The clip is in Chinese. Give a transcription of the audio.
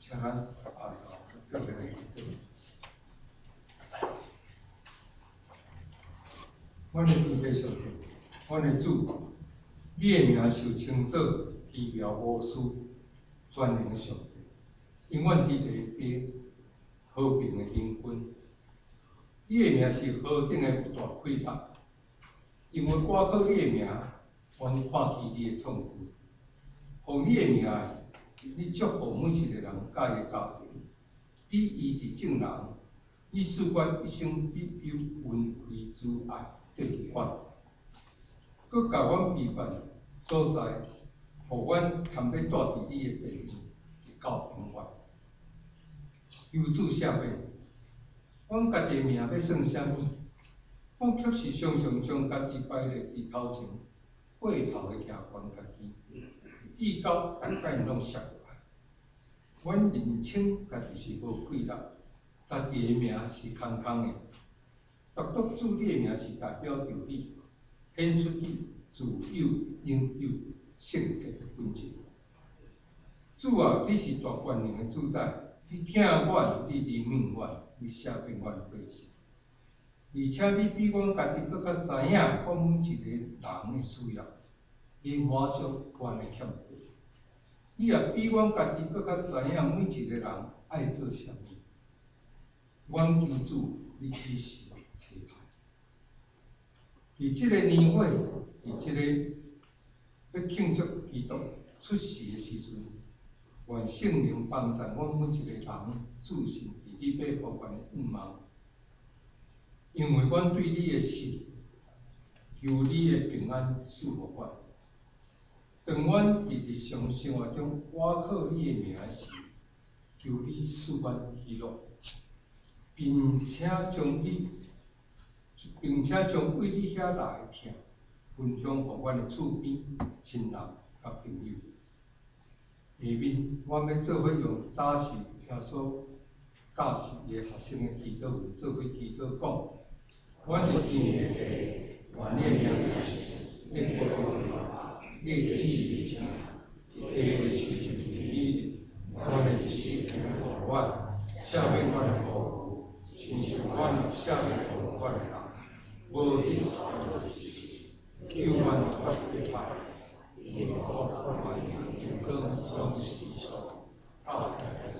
请咱做个礼。阮的天父上帝，阮的主，你的名受称作奇妙无私、全能的上帝，永远伫地家和平的平均。你的名是何等的有大气大，因为我靠你的名，阮看见你的创造，互你的名，你祝福每一个人甲伊的家庭，你医治众人，你使阮一生必有恩惠慈爱对伫阮，佮甲阮陪伴所在，互阮堪要住伫你的殿面，到永远。求主赦免，阮家己的名要算啥物？我却是常常将家己摆咧伫头前，过头的行悬家己，至到大概拢摔落来。阮认清家己是无贵人，家己的名是空空的，独独主你的名是代表着你，显出你自有应有圣洁的本质。主啊，你是大权能的主宰。你听阮，你怜悯阮，你赦免阮过失，而且你比阮家己搁较知影阮每一个人的需要，你满足阮的欠缺。你也比阮家己搁较知影每一个人爱做啥物。阮求主，你指示差派。伫即个年尾，伫即个要庆祝基督出世的时阵。愿圣灵帮助阮每一个人，注心伫你要互阮的愿望，因为阮对你的信，求你的平安赐互阮。当阮伫日常生活中倚靠你的名时，求你赐阮喜乐，并且将为你遐来的疼分享互阮的厝边、亲人甲朋友。下面，我要做伙用早时听所教示的学生的祈祷文做伙祈祷讲：阮的天父，愿你的名是你国度来，你的旨意成，一地为随像天，阮的日时给予阮，赦免阮的过犯，亲像阮也赦免过阮的人，无引我入试探，救阮脱离歹恶。因国万人永光拢是你所，到代代